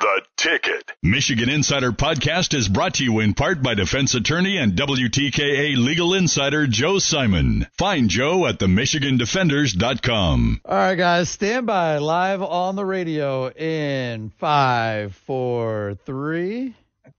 The Ticket. Michigan Insider Podcast is brought to you in part by defense attorney and WTKA legal insider Joe Simon. Find Joe at themichigandefenders.com. All right, guys, stand by. Live on the radio in 5, 4, 3.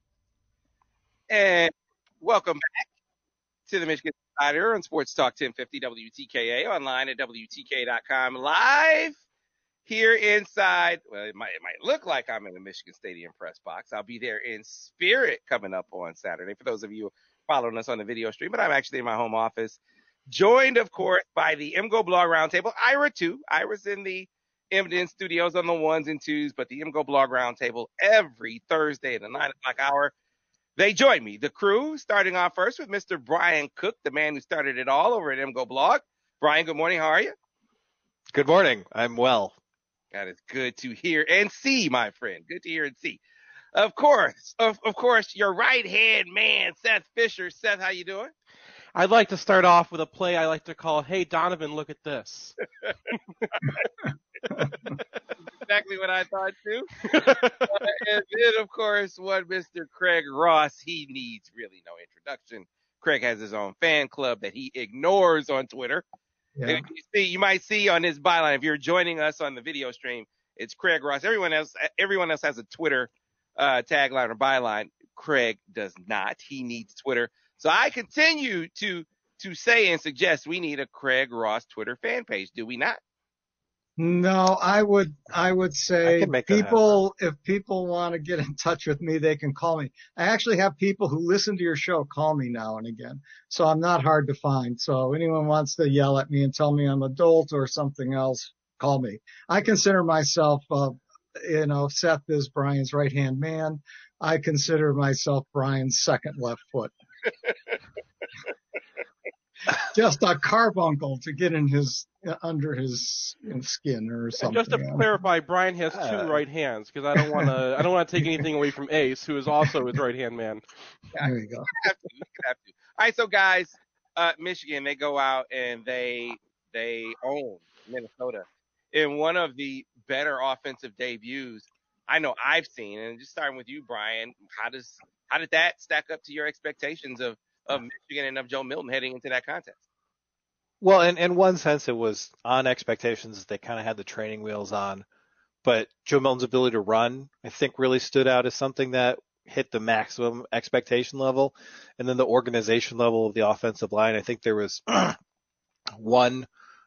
And welcome back to the Michigan Insider on Sports Talk 1050 WTKA, online at WTKA.com, live here inside. Well, it might look like I'm in the Michigan Stadium press box. I'll be there in spirit coming up on Saturday for those of you following us on the video stream, but I'm actually in my home office, joined, of course, by the MGO Blog Roundtable. Ira, too. Ira's in the MDN studios on the ones and twos, but the MGO Blog Roundtable every Thursday at the 9 o'clock hour. They join me, the crew, starting off first with Mr. Brian Cook, the man who started it all over at MGO Blog. Brian, good morning. How are you? Good morning. I'm well. That is good to hear and see, my friend. Good to hear and see. Of course, your right-hand man, Seth Fisher. Seth, how you doing? I'd like to start off with a play I like to call, "Hey, Donovan, look at this." Exactly what I thought, too. And then, of course, Mr. Craig Ross. He needs really no introduction. Craig has his own fan club that he ignores on Twitter. Yeah. You might see on his byline, if you're joining us on the video stream, it's Craig Ross. Everyone else has a Twitter tagline or byline. Craig does not. He needs Twitter. So I continue to say and suggest we need a Craig Ross Twitter fan page. Do we not? No, I would say if people want to get in touch with me, they can call me. I actually have people who listen to your show call me now and again, so I'm not hard to find. So anyone wants to yell at me and tell me I'm a dolt or something else, call me. I consider myself, Seth is Brian's right-hand man. I consider myself Brian's second left foot. Just a carbuncle to get in under his skin or something. And just to clarify, Brian has two right hands because I don't want to take anything away from Ace, who is also his right hand man. There you go. You have to. All right, so guys, Michigan, they go out and they own Minnesota in one of the better offensive debuts I know I've seen. And just starting with you, Brian, how did that stack up to your expectations of Michigan and of Joe Milton heading into that contest? Well, in one sense, it was on expectations. They kind of had the training wheels on. But Joe Milton's ability to run, I think, really stood out as something that hit the maximum expectation level. And then the organization level of the offensive line, I think there was one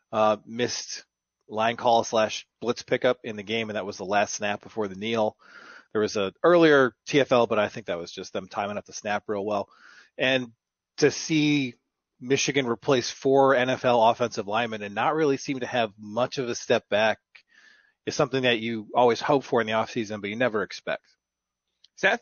missed line call / blitz pickup in the game, and that was the last snap before the kneel. There was an earlier TFL, but I think that was just them timing up the snap real well. And to see Michigan replace 4 NFL offensive linemen and not really seem to have much of a step back is something that you always hope for in the offseason, but you never expect. Seth?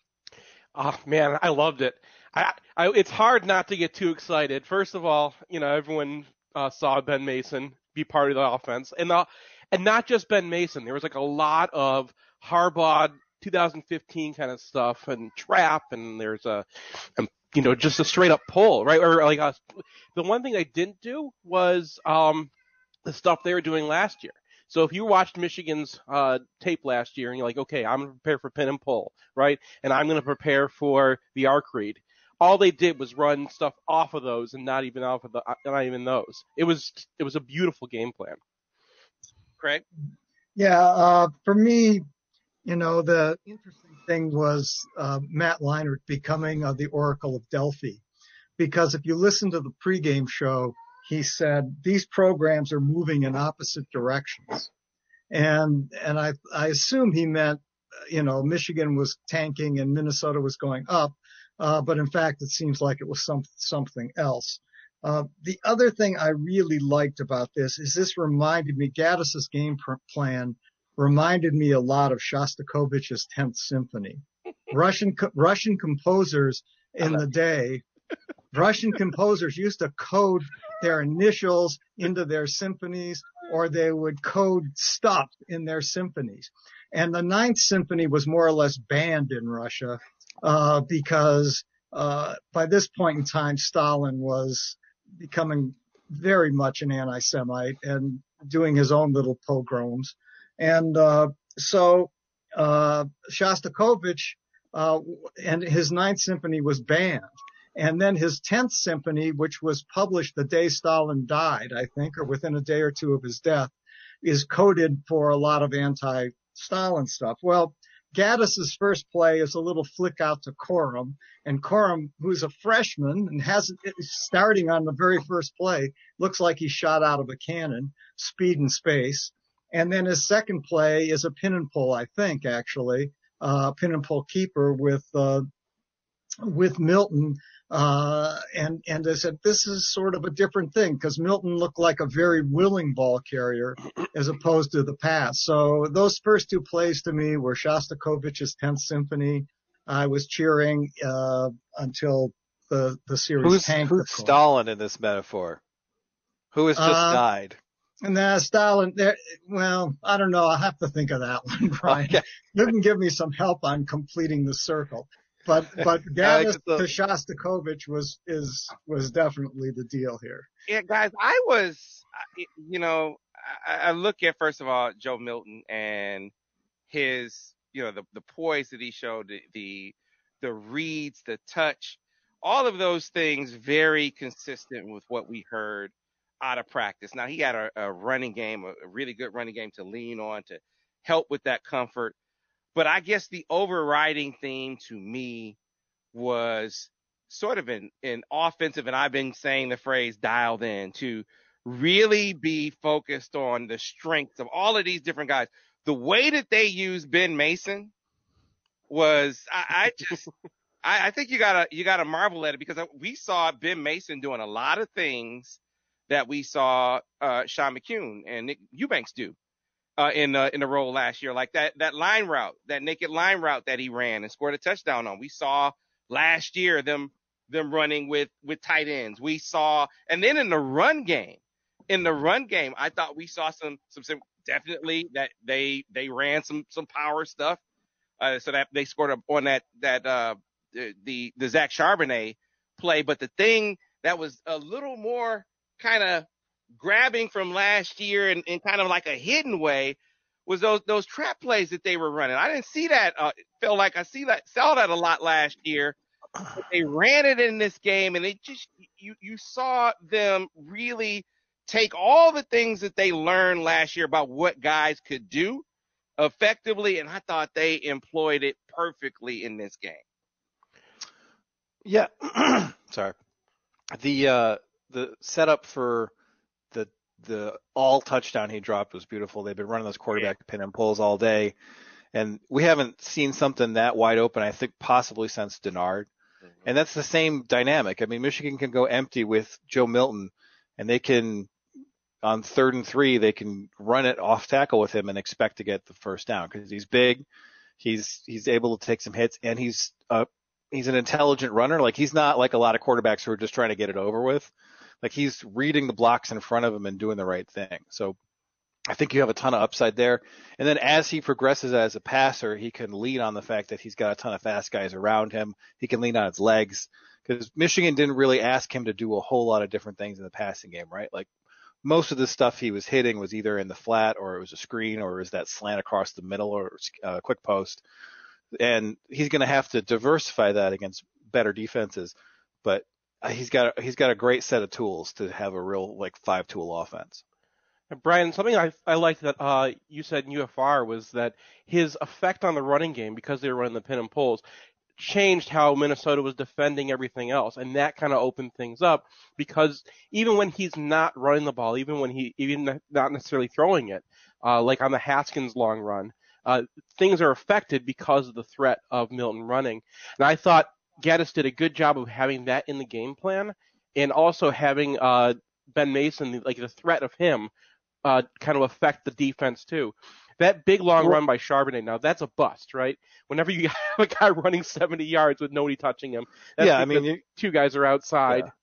Oh, man, I loved it. It's hard not to get too excited. First of all, everyone saw Ben Mason be part of the offense. And not just Ben Mason. There was a lot of Harbaugh 2015 kind of stuff and trap, and there's just a straight up pull, right? Or the one thing they didn't do was the stuff they were doing last year. So if you watched Michigan's tape last year and you're like, okay, I'm going to prepare for pin and pull, right? And I'm going to prepare for the arc read. All they did was run stuff off of those and not even those. It was a beautiful game plan. Craig? Yeah, for me, the interesting thing was Matt Leinart becoming the Oracle of Delphi. Because if you listen to the pregame show, he said these programs are moving in opposite directions. And I assume he meant, Michigan was tanking and Minnesota was going up. But in fact, it seems like it was something else. The other thing I really liked about this is this reminded me, Gaddis's game plan reminded me a lot of Shostakovich's 10th Symphony. Russian composers in the day, Russian composers used to code their initials into their symphonies, or they would code stuff in their symphonies. And the 9th Symphony was more or less banned in Russia, because by this point in time, Stalin was becoming very much an anti-Semite and doing his own little pogroms. And so Shostakovich, and his Ninth Symphony was banned. And then his 10th Symphony, which was published the day Stalin died, I think, or within a day or two of his death, is coded for a lot of anti-Stalin stuff. Well, Gaddis's first play is a little flick out to Coram, and Coram, who's a freshman and starting on the very first play, looks like he's shot out of a cannon, speed and space. And then his second play is a pin and pull, I think, actually, pin and pull keeper with Milton. And I said, this is sort of a different thing because Milton looked like a very willing ball carrier as opposed to the past. So those first two plays to me were Shostakovich's 10th Symphony. I was cheering, until the series tanked. Who's Stalin in this metaphor? Who has just died? And Stalin, well, I don't know. I'll have to think of that one, Brian. Okay. You can give me some help on completing the circle. But Gaddis to Shostakovich was definitely the deal here. Yeah, guys, I look at, first of all, Joe Milton and his, the poise that he showed, the reads, the touch, all of those things very consistent with what we heard out of practice. Now, he had a running game, a really good running game to lean on to help with that comfort. But I guess the overriding theme to me was sort of an offensive, and I've been saying the phrase dialed in, to really be focused on the strengths of all of these different guys. The way that they used Ben Mason was, I think you gotta marvel at it, because we saw Ben Mason doing a lot of things that we saw Sean McCune and Nick Eubanks do. In the role last year, like that line route, that naked line route that he ran and scored a touchdown on. We saw last year them running with tight ends. We saw, and then in the run game, I thought we saw some definitely that they ran some power stuff, so that they scored on that the Zach Charbonnet play. But the thing that was a little more kind of grabbing from last year and kind of like a hidden way was those trap plays that they were running. I didn't see that. Felt like I saw that a lot last year. But they ran it in this game, and it just, you saw them really take all the things that they learned last year about what guys could do effectively, and I thought they employed it perfectly in this game. Yeah. Sorry. The setup for the all touchdown he dropped was beautiful. They've been running those quarterback pin and pulls all day, and we haven't seen something that wide open, I think, possibly since Denard. Mm-hmm. And that's the same dynamic. I mean, Michigan can go empty with Joe Milton, and they can, on 3rd and 3, they can run it off tackle with him and expect to get the first down because he's big, he's able to take some hits, and he's an intelligent runner. Like, he's not like a lot of quarterbacks who are just trying to get it over with. Like, he's reading the blocks in front of him and doing the right thing. So I think you have a ton of upside there. And then as he progresses as a passer, he can lean on the fact that he's got a ton of fast guys around him. He can lean on his legs, because Michigan didn't really ask him to do a whole lot of different things in the passing game, right? Like, most of the stuff he was hitting was either in the flat, or it was a screen, or it was that slant across the middle, or quick post. And he's going to have to diversify that against better defenses. But he's got a great set of tools to have a real, like, 5-tool offense. Brian, something I liked that you said in UFR was that his effect on the running game, because they were running the pin and pulls, changed how Minnesota was defending everything else, and that kind of opened things up, because even when he's not running the ball, even not necessarily throwing it, like on the Haskins long run, things are affected because of the threat of Milton running. And I thought Gaddis did a good job of having that in the game plan, and also having Ben Mason, like the threat of him, kind of affect the defense too. That big long run by Charbonnet, now that's a bust, right? Whenever you have a guy running 70 yards with nobody touching him, that's two guys are outside. Yeah.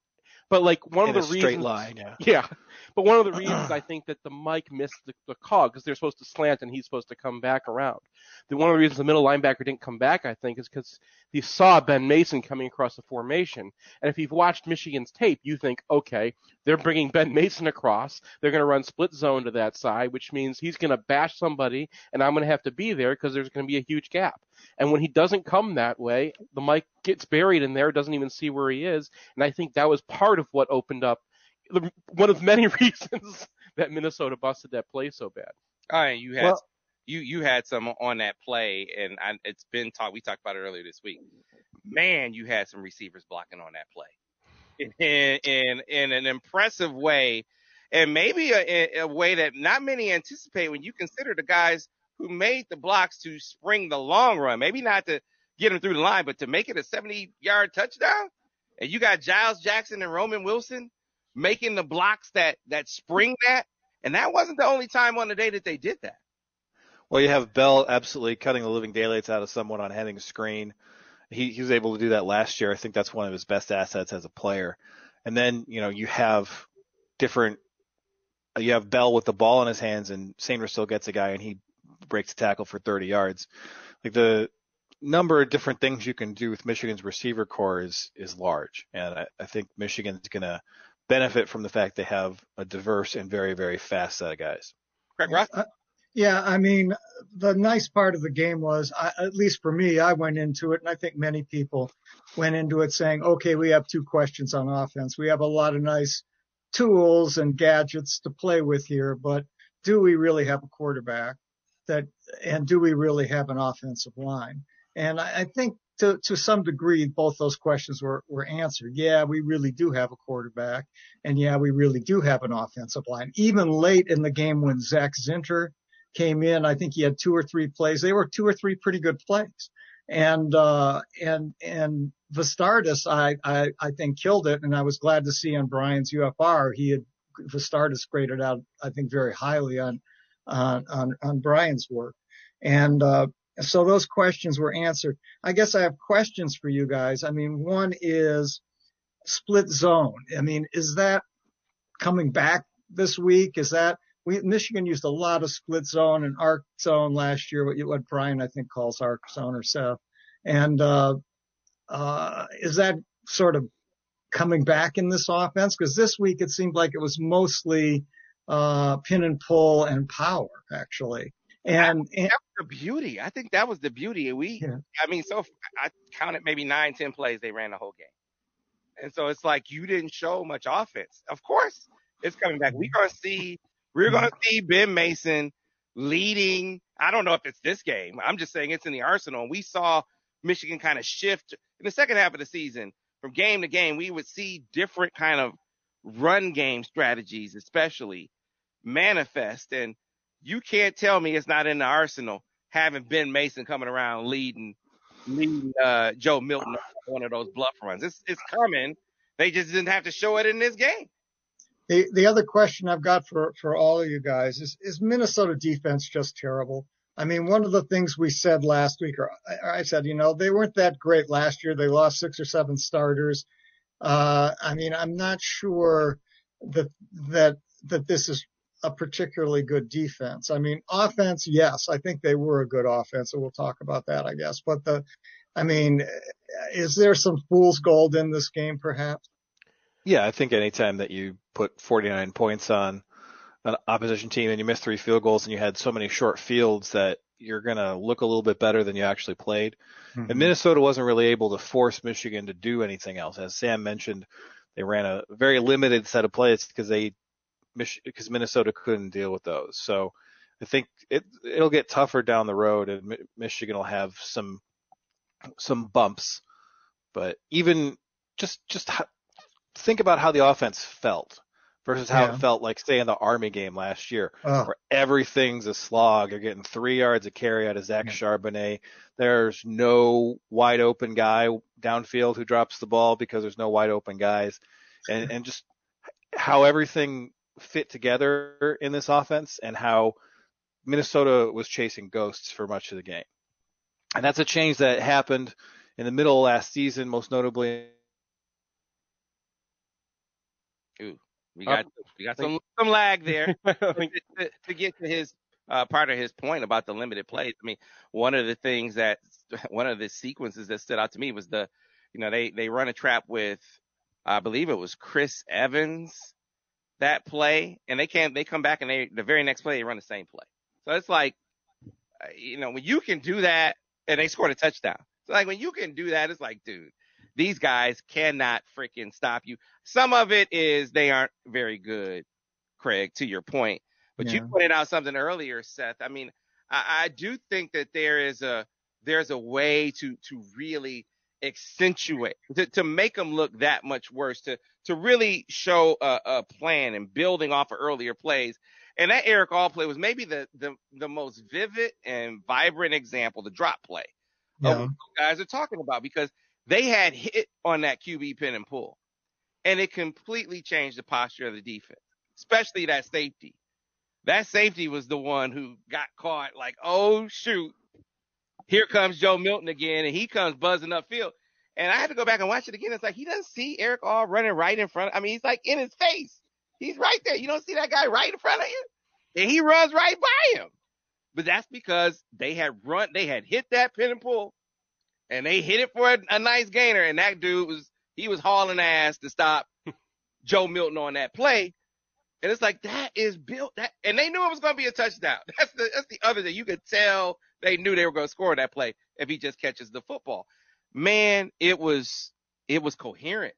But like one In of a the straight reasons, line, yeah. yeah. But one of the reasons I think that the Mike missed the call because they're supposed to slant and he's supposed to come back around. One of the reasons the middle linebacker didn't come back, I think, is because he saw Ben Mason coming across the formation. And if you've watched Michigan's tape, you think, okay, they're bringing Ben Mason across. They're going to run split zone to that side, which means he's going to bash somebody, and I'm going to have to be there because there's going to be a huge gap. And when he doesn't come that way, the Mike gets buried in there, doesn't even see where he is. And I think that was part of what opened up one of many reasons that Minnesota busted that play so bad. All right, you had some on that play, and it's been talked. We talked about it earlier this week. Man, you had some receivers blocking on that play in an impressive way, and maybe a way that not many anticipate when you consider the guys who made the blocks to spring the long run. Maybe not to get them through the line, but to make it a 70-yard touchdown. And you got Giles Jackson and Roman Wilson making the blocks that spring that. And that wasn't the only time on the day that they did that. Well, you have Bell absolutely cutting the living daylights out of someone on heading screen. He was able to do that last year. I think that's one of his best assets as a player. And then, you have Bell with the ball in his hands, and Sanders still gets a guy, and he breaks a tackle for 30 yards. Like the number of different things you can do with Michigan's receiver core is large. And I think Michigan's going to benefit from the fact they have a diverse and very, very fast set of guys. Craig Ross? Yeah, I mean, the nice part of the game was, at least for me, I went into it, and I think many people went into it saying, okay, we have two questions on offense. We have a lot of nice tools and gadgets to play with here, but do we really have a quarterback and do we really have an offensive line? And I think to some degree, both those questions were answered. Yeah, we really do have a quarterback, and yeah, we really do have an offensive line. Even late in the game when Zach Zinter came in, I think he had 2 or 3 plays. They were 2 or 3 pretty good plays. And Vastardis, I think killed it. And I was glad to see on Brian's UFR, Vastardis graded out, I think, very highly on Brian's work. And, so those questions were answered. I guess I have questions for you guys. I mean, one is split zone. I mean, is that coming back this week? Michigan used a lot of split zone and arc zone last year, what Brian, I think, calls arc zone or Seth. And, is that sort of coming back in this offense? Because this week it seemed like it was mostly, pin and pull and power, actually. And that was the beauty. I think that was the beauty. So I counted maybe 9-10 plays they ran the whole game. And so it's like you didn't show much offense. Of course, it's coming back. We're going to see Ben Mason leading. I don't know if it's this game. I'm just saying it's in the arsenal. And we saw Michigan kind of shift in the second half of the season from game to game. We would see different kind of run game strategies, especially manifest. And you can't tell me it's not in the arsenal having Ben Mason coming around leading Joe Milton on one of those bluff runs. It's coming. They just didn't have to show it in this game. The other question I've got for all of you guys is Minnesota defense just terrible? I mean, one of the things we said last week, or I said, they weren't that great last year. They lost 6 or 7 starters. I mean, I'm not sure that this is a particularly good defense. I mean, offense, yes, I think they were a good offense, and we'll talk about that, I guess. But is there some fool's gold in this game, perhaps? Yeah, I think anytime that you put 49 points on an opposition team and you miss 3 field goals and you had so many short fields that you're going to look a little bit better than you actually played. Mm-hmm. And Minnesota wasn't really able to force Michigan to do anything else. As Sam mentioned, they ran a very limited set of plays because Minnesota couldn't deal with those. So I think it'll get tougher down the road, and Michigan will have some bumps. But even just think about how the offense felt versus how it felt like, say, in the Army game last year, where everything's a slog. You're getting 3 yards a carry out of Zach Charbonnet. There's no wide open guy downfield who drops the ball because there's no wide open guys, and just how everything fit together in this offense and how Minnesota was chasing ghosts for much of the game. And that's a change that happened in the middle of last season, most notably We got some lag there. To get to his part of his point about the limited plays. I mean, one of the sequences that stood out to me was they run a trap with, I believe it was Chris Evans, that play, and they come back and the very next play they run the same play. So it's like, when you can do that, and they scored a touchdown. So like when you can do that, it's like, dude, these guys cannot freaking stop you. Some of it is they aren't very good, Craig, to your point. But you pointed out something earlier, Seth. I mean, I do think that there's a way to really accentuate, to make them look that much worse, to really show a plan and building off of earlier plays. And that Eric All play was maybe the most vivid and vibrant example, the drop play of what guys are talking about, because they had hit on that QB pin and pull, and it completely changed the posture of the defense, especially that safety. That safety was the one who got caught like, oh, shoot, here comes Joe Milton again, and he comes buzzing upfield. And I had to go back and watch it again. It's like he doesn't see Eric All running right in front. I mean, he's like in his face. He's right there. You don't see that guy right in front of you? And he runs right by him. But that's because they had hit that pin and pull, and they hit it for a nice gainer. And that dude was hauling ass to stop Joe Milton on that play. And it's like, that is built that, and they knew it was going to be a touchdown. That's the other thing. You could tell they knew they were going to score that play if he just catches the football. Man, it was coherent.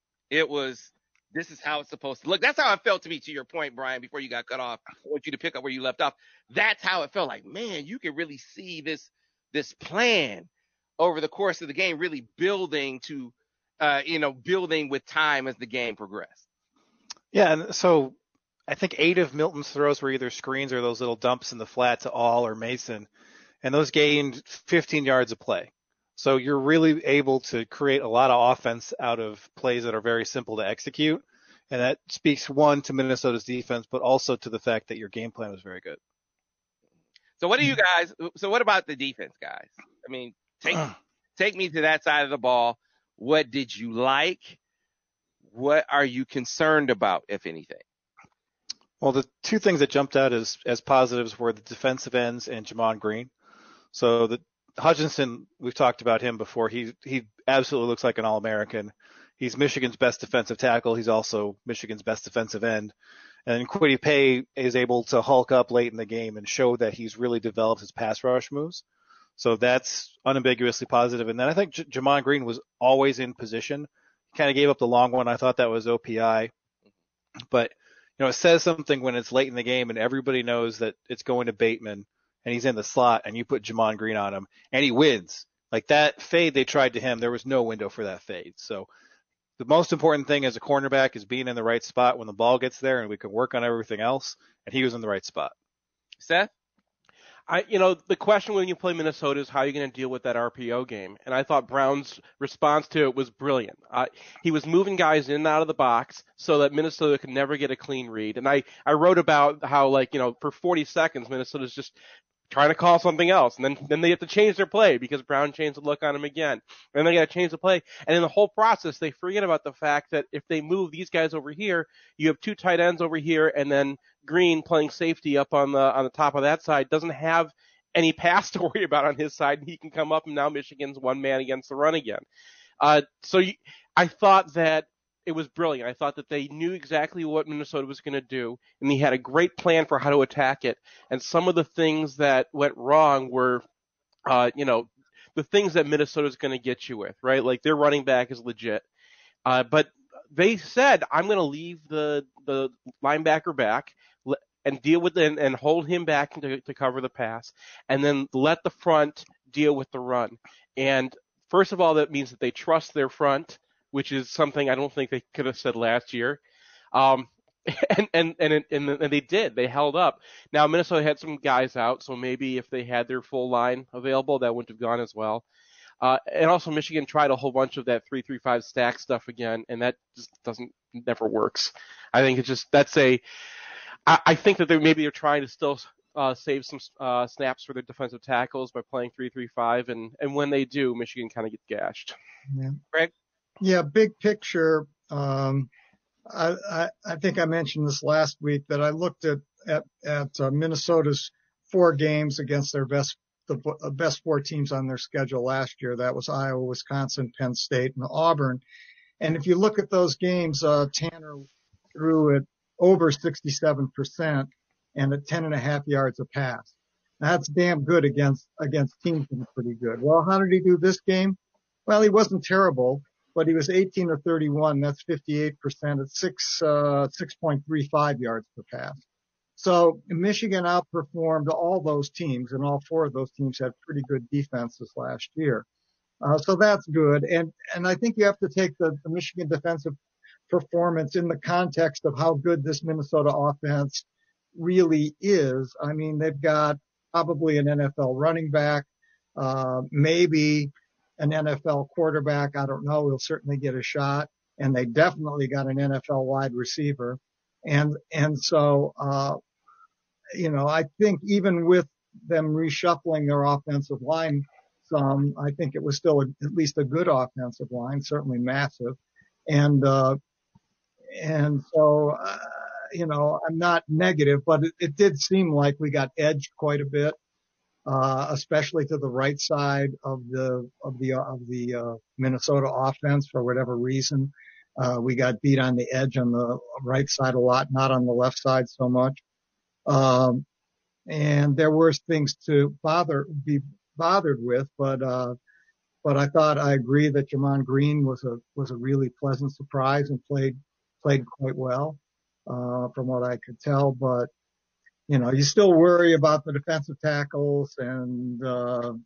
This is how it's supposed to look. That's how it felt to me, to your point, Brian, before you got cut off. I want you to pick up where you left off. That's how it felt like, man, you can really see this plan over the course of the game, really building building with time as the game progressed. Yeah. And so I think 8 of Milton's throws were either screens or those little dumps in the flat to All or Mason. And those gained 15 yards of play. So you're really able to create a lot of offense out of plays that are very simple to execute. And that speaks, one, to Minnesota's defense, but also to the fact that your game plan was very good. So what about the defense, guys? I mean, take me to that side of the ball. What did you like? What are you concerned about, if anything? Well, the two things that jumped out as positives were the defensive ends and Jamon Green. So the Hutchinson, we've talked about him before. He absolutely looks like an All-American. He's Michigan's best defensive tackle. He's also Michigan's best defensive end. And Kwity Paye is able to hulk up late in the game and show that he's really developed his pass rush moves. So that's unambiguously positive. And then I think Jamon Green was always in position. He kind of gave up the long one. I thought that was OPI. But, it says something when it's late in the game and everybody knows that it's going to Bateman and he's in the slot and you put Jamon Green on him and he wins. Like that fade they tried to him, there was no window for that fade. So the most important thing as a cornerback is being in the right spot when the ball gets there, and we can work on everything else. And he was in the right spot. Seth? The question when you play Minnesota is how you're going to deal with that RPO game. And I thought Brown's response to it was brilliant. He was moving guys in and out of the box so that Minnesota could never get a clean read. And I wrote about how, for 40 seconds, Minnesota's just trying to call something else. And then they have to change their play because Brown changed the look on him again. And they got to change the play. And in the whole process, they forget about the fact that if they move these guys over here, you have 2 tight ends over here, and then Green playing safety up on the top of that side doesn't have any pass to worry about on his side, and he can come up, and now Michigan's one man against the run again. I thought that it was brilliant. I thought that they knew exactly what Minnesota was going to do, and he had a great plan for how to attack it. And some of the things that went wrong were, the things that Minnesota's going to get you with, right? Like their running back is legit. But they said, I'm going to leave the linebacker back and deal with it and hold him back to cover the pass, and then let the front deal with the run. And first of all, that means that they trust their front, which is something I don't think they could have said last year. And they did. They held up. Now, Minnesota had some guys out, so maybe if they had their full line available, that wouldn't have gone as well. And also Michigan tried a whole bunch of that 3-3-5 stack stuff again, and that just never works. I think it's just, I think that they're trying to still save some snaps for their defensive tackles by playing 3-3-5, and when they do, Michigan kind of gets gashed. Yeah. Greg? Yeah, big picture. I think I mentioned this last week that I looked at Minnesota's 4 games against their best 4 teams on their schedule last year. That was Iowa, Wisconsin, Penn State, and Auburn. And if you look at those games, Tanner threw it over 67% and at 10.5 yards a pass. That's damn good against teams that are pretty good. Well, how did he do this game? Well, he wasn't terrible, but he was 18 or 31. That's 58% at 6.35 yards per pass. So Michigan outperformed all those teams, and all 4 of those teams had pretty good defenses last year. So that's good. And I think you have to take the Michigan defensive performance in the context of how good this Minnesota offense really is. I mean, they've got probably an NFL running back, maybe an NFL quarterback. I don't know. He'll certainly get a shot. And they definitely got an NFL wide receiver. And so, I think even with them reshuffling their offensive line some, I think it was still at least a good offensive line, certainly massive. And so, I'm not negative, but it did seem like we got edged quite a bit, especially to the right side of the Minnesota offense for whatever reason. We got beat on the edge on the right side a lot, not on the left side so much. And there were things to be bothered with, but I agree that Jamon Green was a really pleasant surprise and played quite well, from what I could tell. But, you still worry about the defensive tackles and the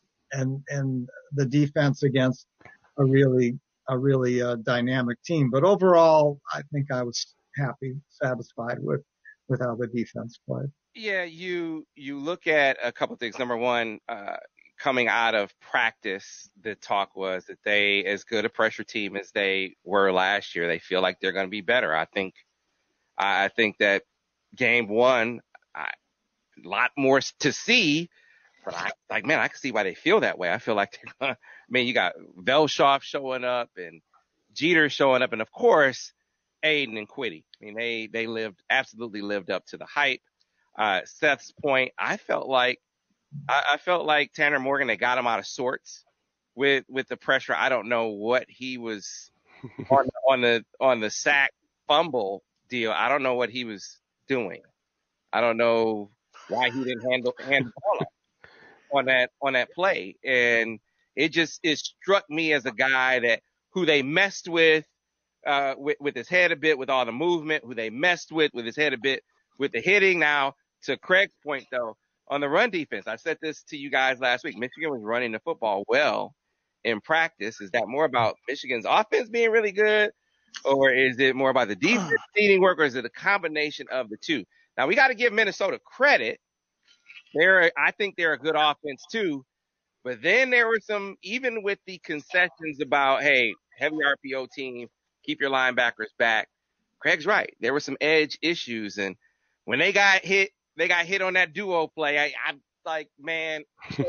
defense against a really dynamic team. But overall, I think I was satisfied with how the defense played. Yeah, you look at a couple things. Number one, coming out of practice, the talk was that they, as good a pressure team as they were last year, they feel like they're going to be better. I think that game 1, a lot more to see, but I can see why they feel that way. I feel like they're gonna, you got Velshoff showing up and Jeter showing up, and of course Aiden and Quiddy. They absolutely lived up to the hype. Seth's point, I felt like Tanner Morgan, they got him out of sorts with the pressure. I don't know what he was on the sack fumble deal. I don't know what he was doing. I don't know why he didn't hand the ball on that play. And it struck me as a guy who they messed with his head a bit with all the movement, who they messed with his head a bit with the hitting. Now, to Craig's point, though, on the run defense, I said this to you guys last week. Michigan was running the football well in practice. Is that more about Michigan's offense being really good, or is it more about the defense needing work, or is it a combination of the two? Now, we got to give Minnesota credit. I think they're a good offense, too. But then there were some, even with the concessions about, hey, heavy RPO team, keep your linebackers back. Craig's right. There were some edge issues. And when they got hit on that duo play. I'm like, man,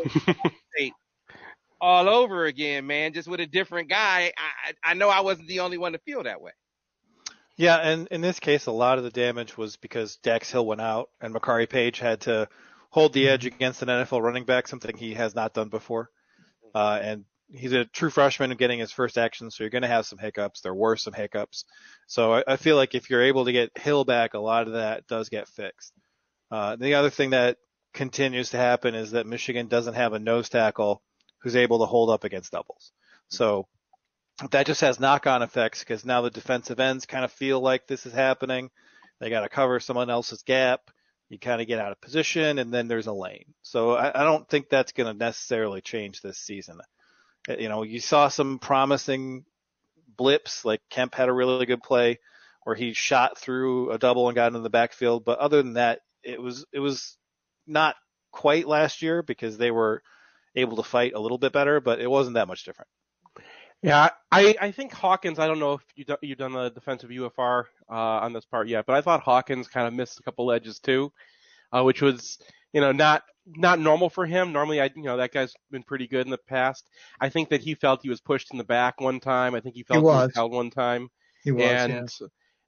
all over again, man, just with a different guy. I know I wasn't the only one to feel that way. Yeah, and in this case, a lot of the damage was because Dax Hill went out and Makari Page had to hold the edge against an NFL running back, something he has not done before. And he's a true freshman and getting his first action, so you're going to have some hiccups. There were some hiccups. So I feel like if you're able to get Hill back, a lot of that does get fixed. The other thing that continues to happen is that Michigan doesn't have a nose tackle who's able to hold up against doubles. So that just has knock-on effects because now the defensive ends kind of feel like this is happening. They got to cover someone else's gap. You kind of get out of position, and then there's a lane. So I don't think that's going to necessarily change this season. You saw some promising blips, like Kemp had a really good play where he shot through a double and got into the backfield. But other than that, it was not quite last year because they were able to fight a little bit better, but it wasn't that much different. Yeah, I think Hawkins, I don't know if you've done the defensive UFR on this part yet, but I thought Hawkins kind of missed a couple edges too, which was, not normal for him. Normally, that guy's been pretty good in the past. I think that he felt he was pushed in the back one time. I think he felt he was held one time. He was,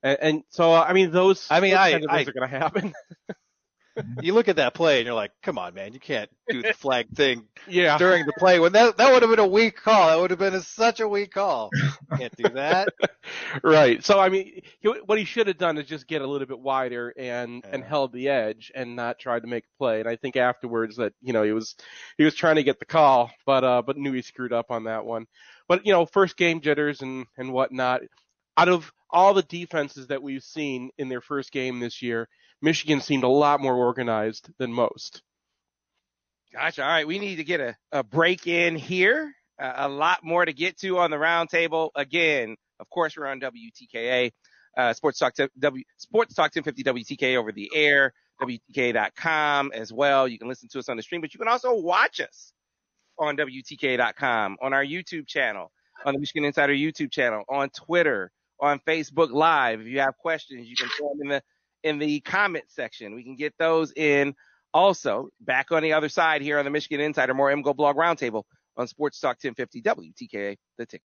And so, I mean, those I mean, those kinds of things are going to happen. You look at that play and you're like, come on, man, you can't do the flag thing Yeah. during the play when that would have been a weak call. That would have been such a weak call. Can't do that. Right. So, I mean, what he should have done is just get a little bit wider and held the edge and not tried to make a play. And I think afterwards that, he was trying to get the call, but knew he screwed up on that one. But, first game jitters and whatnot. Out of all the defenses that we've seen in their first game this year, Michigan seemed a lot more organized than most. Gosh, all right. We need to get a break in here. A lot more to get to on the roundtable. Again, of course, we're on WTKA, Sports Talk 1050 WTKA over the air, WTKA.com as well. You can listen to us on the stream, but you can also watch us on WTKA.com, on our YouTube channel, on the Michigan Insider YouTube channel, on Twitter, on Facebook Live. If you have questions, you can throw them in the comment section. We can get those in. Also, back on the other side here on the Michigan Insider, more MGO Blog Roundtable on Sports Talk 1050 WTKA, The Ticket.